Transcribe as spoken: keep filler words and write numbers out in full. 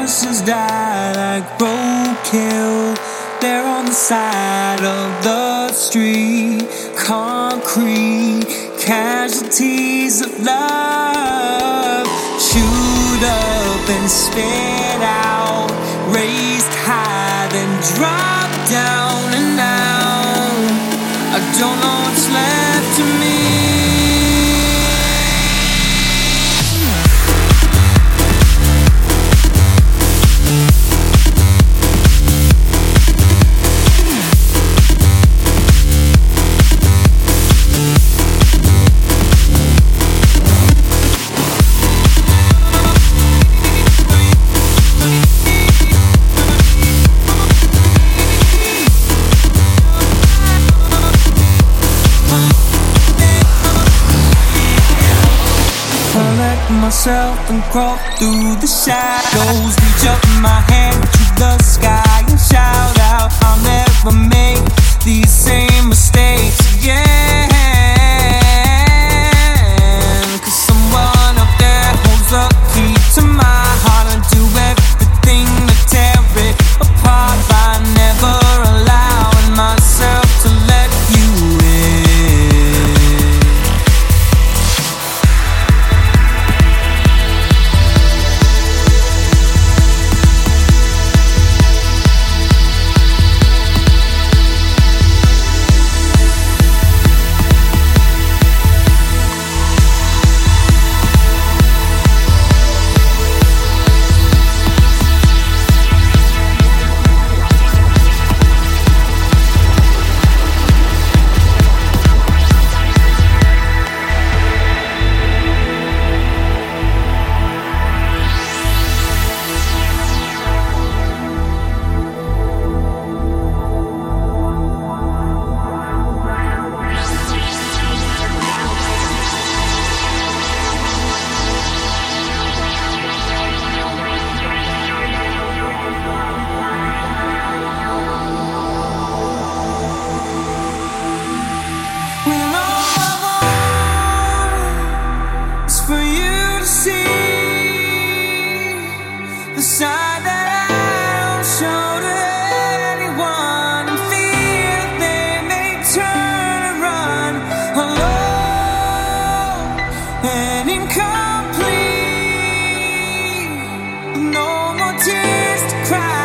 promises die like roadkill. They're on the side of the street, concrete casualties of love, chewed up and spit out, raised high then dropped down, and now I don't know what's left of me. Myself and crawl through the shadows, reach up my hand to the sky and shout out, I'll never make these same mistakes again. Cause someone up there holds the key to my heart and do everything to tear it apart by never allowing myself to let you in. The side that I don't show to anyone, and fear they may turn and run, alone and incomplete, with no more tears to cry.